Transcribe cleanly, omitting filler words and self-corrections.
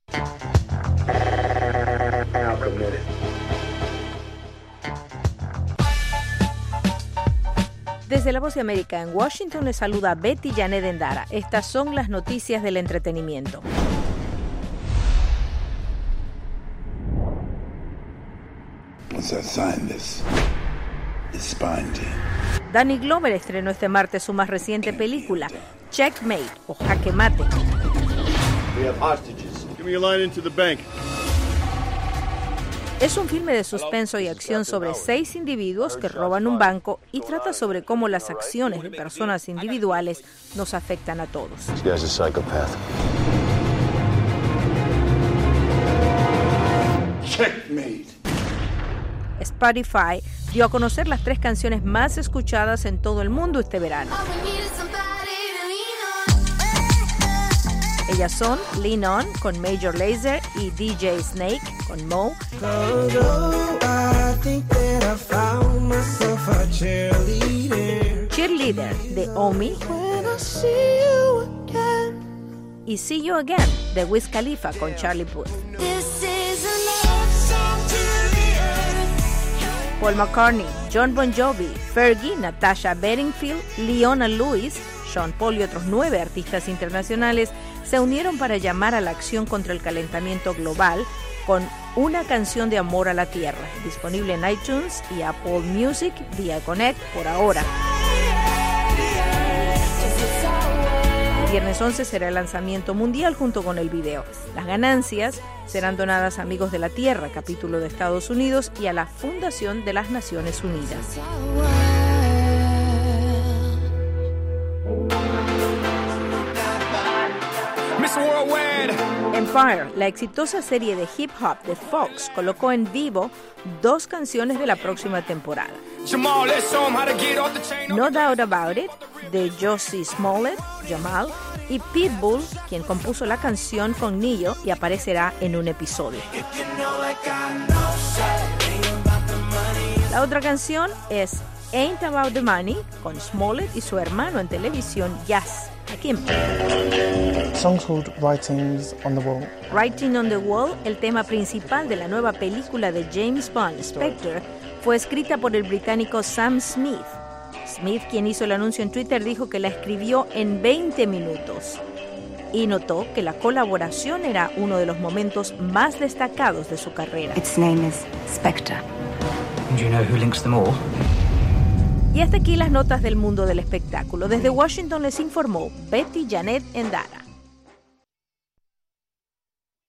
Desde La Voz de América en Washington les saluda Betty Janet Endara. Estas son las noticias del entretenimiento. Danny Glover estrenó este martes su más reciente película, Checkmate o Jaque Mate. Es un filme de suspenso y acción sobre 6 individuos que roban un banco y trata sobre cómo las acciones de personas individuales nos afectan a todos. Checkmate. Spotify dio a conocer las 3 canciones más escuchadas en todo el mundo este verano. Ellas son Lean On con Major Lazer y DJ Snake con Mo, Cheerleader de Omi y See You Again de Wiz Khalifa con Charlie Puth. Paul McCartney, John Bon Jovi, Fergie, Natasha Bedingfield, Leona Lewis, Sean Paul y otros 9 artistas internacionales se unieron para llamar a la acción contra el calentamiento global con una canción de amor a la tierra, disponible en iTunes y Apple Music vía Connect por ahora. El viernes 11 será el lanzamiento mundial junto con el video. Las ganancias serán donadas a Amigos de la Tierra, capítulo de Estados Unidos, y a la Fundación de las Naciones Unidas. Empire, la exitosa serie de hip hop de Fox, colocó en vivo 2 canciones de la próxima temporada. No Doubt About It, de Jussie Smollett, Jamal, y Pitbull, quien compuso la canción con Ne-Yo y aparecerá en un episodio. La otra canción es Ain't About the Money, con Smollett y su hermano en televisión, Jazz. Aquí en Song's called Writing on the Wall. Writing on the Wall, el tema principal de la nueva película de James Bond, Spectre, fue escrita por el británico Sam Smith. Smith, quien hizo el anuncio en Twitter, dijo que la escribió en 20 minutos y notó que la colaboración era uno de los momentos más destacados de su carrera. Its name is Spectre. Do you know who links them all? Y hasta aquí las notas del mundo del espectáculo. Desde Washington les informó Betty Janet Endara.